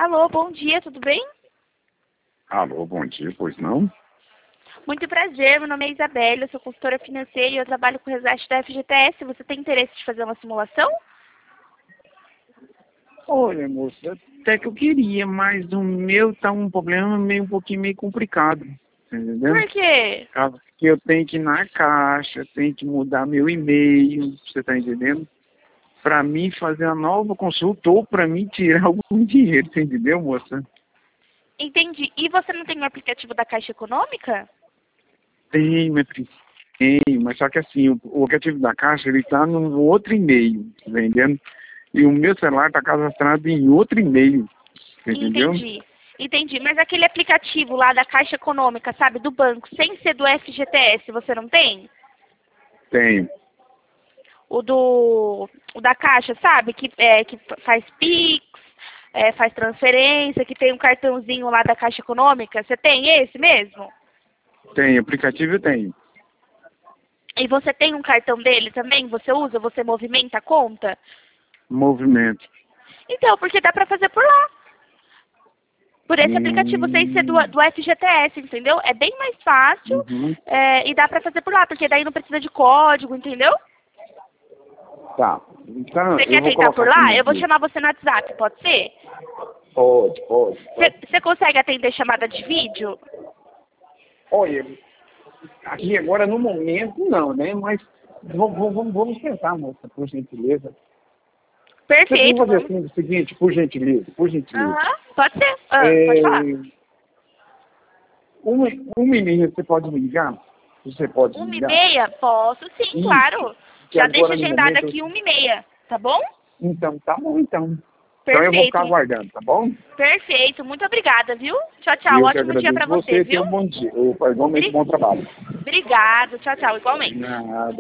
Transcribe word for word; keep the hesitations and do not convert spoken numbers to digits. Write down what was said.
Alô, bom dia, tudo bem? Alô, bom dia, pois não? Muito prazer, meu nome é Isabelle, eu sou consultora financeira e eu trabalho com o resgate da F G T S. Você tem interesse de fazer uma simulação? Olha, moça, até que eu queria, mas o meu tá um problema meio um pouquinho meio complicado, tá entendendo? Por quê? Caso que eu tenho que ir na caixa, tenho que mudar meu e-mail, você tá entendendo? Pra mim fazer uma nova consulta ou pra mim tirar algum dinheiro, você entendeu, moça? Entendi. E você não tem o aplicativo da Caixa Econômica? Tem, minha princesa, tem, mas só que assim, o, o aplicativo da caixa, ele tá num outro e-mail, tá entendendo? E o meu celular tá cadastrado em outro e-mail, você entendeu? Entendi. Entendi. Mas aquele aplicativo lá da Caixa Econômica, sabe, do banco, sem ser do F G T S, você não tem? Tenho. O do o da Caixa, sabe? Que, é, que faz Pix, é, faz transferência, que tem um cartãozinho lá da Caixa Econômica. Você tem esse mesmo? Tem, aplicativo eu tenho. E você tem um cartão dele também? Você usa? Você movimenta a conta? Movimento. Então, porque dá pra fazer por lá. Por esse aplicativo sem ser do, Hum, do F G T S, entendeu? É bem mais fácil uhum. é, e dá pra fazer por lá, porque daí não precisa de código, entendeu? Tá. Então, Você eu quer vou tentar colocar por aqui lá? no Eu vou vídeo. chamar você no WhatsApp, pode ser? Pode, pode, Você pode. você consegue atender chamada de vídeo? Olha, aqui agora no momento não, né? Mas vamos, vamos, vamos tentar, moça, por gentileza. Você tem que Perfeito, fazer vamos. assim, o seguinte, por gentileza, por gentileza. Aham, pode ser. Ah, pode É, falar. uma, uma e meia você pode me ligar? Você pode me Uma e ligar? meia? Posso sim, Isso. claro. Que Já deixa agora no agendado momento eu... aqui uma e meia, tá bom? Então, tá bom, então. Então eu vou ficar Perfeito. aguardando, tá bom? Perfeito. Muito obrigada, viu? Tchau, E tchau. eu que Ótimo dia agradeço pra você, você e tenha viu? um bom dia. Ou, igualmente, Bri- bom trabalho. Obrigado. Tchau, tchau. Igualmente. Nada.